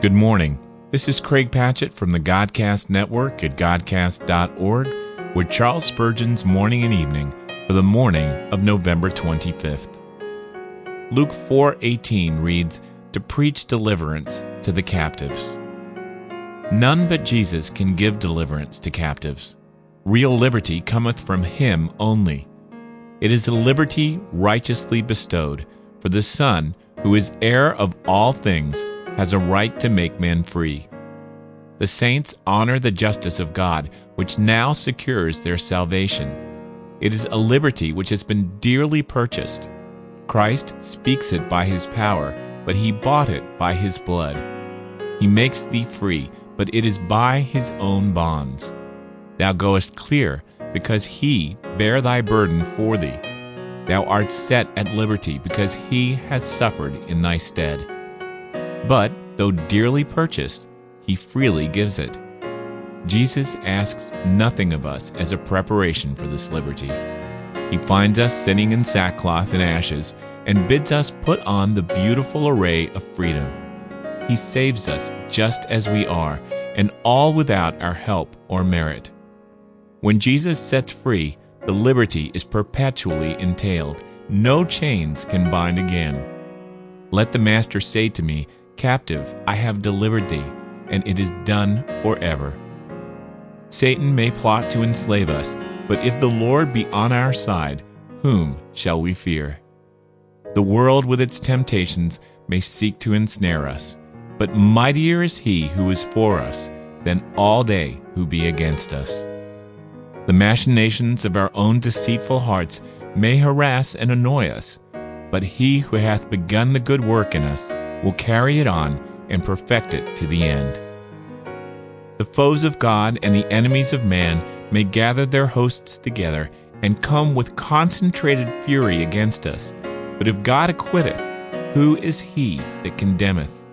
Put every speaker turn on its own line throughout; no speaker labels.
Good morning. This is Craig Patchett from the Godcast Network at godcast.org with Charles Spurgeon's Morning and Evening for the morning of November 25th. Luke 4:18 reads, "To preach deliverance to the captives." None but Jesus can give deliverance to captives. Real liberty cometh from Him only. It is a liberty righteously bestowed, for the Son, who is heir of all things, has a right to make men free. The saints honor the justice of God, which now secures their salvation. It is a liberty which has been dearly purchased. Christ speaks it by His power, but He bought it by His blood. He makes thee free, but it is by His own bonds. Thou goest clear, because He bare thy burden for thee. Thou art set at liberty, because He has suffered in thy stead. But, though dearly purchased, He freely gives it. Jesus asks nothing of us as a preparation for this liberty. He finds us sitting in sackcloth and ashes and bids us put on the beautiful array of freedom. He saves us just as we are, and all without our help or merit. When Jesus sets free, the liberty is perpetually entailed. No chains can bind again. Let the Master say to me, "Captive, I have delivered thee," and it is done forever. Satan may plot to enslave us, but if the Lord be on our side, whom shall we fear? The world with its temptations may seek to ensnare us, but mightier is He who is for us than all they who be against us. The machinations of our own deceitful hearts may harass and annoy us, but He who hath begun the good work in us will carry it on and perfect it to the end. The foes of God and the enemies of man may gather their hosts together and come with concentrated fury against us. But if God acquitteth, who is he that condemneth?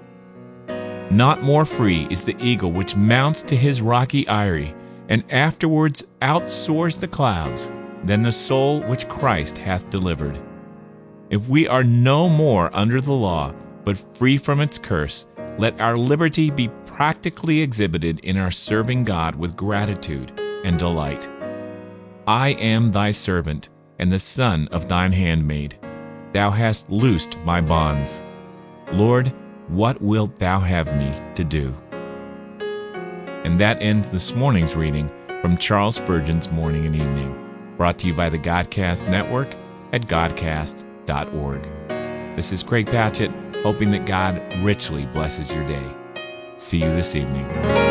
Not more free is the eagle which mounts to his rocky eyrie, and afterwards outsoars the clouds, than the soul which Christ hath delivered. If we are no more under the law, but free from its curse, let our liberty be practically exhibited in our serving God with gratitude and delight. I am thy servant, and the son of thine handmaid. Thou hast loosed my bonds. Lord, what wilt thou have me to do? And that ends this morning's reading from Charles Spurgeon's Morning and Evening, brought to you by the Godcast Network at godcast.org. This is Craig Patchett, hoping that God richly blesses your day. See you this evening.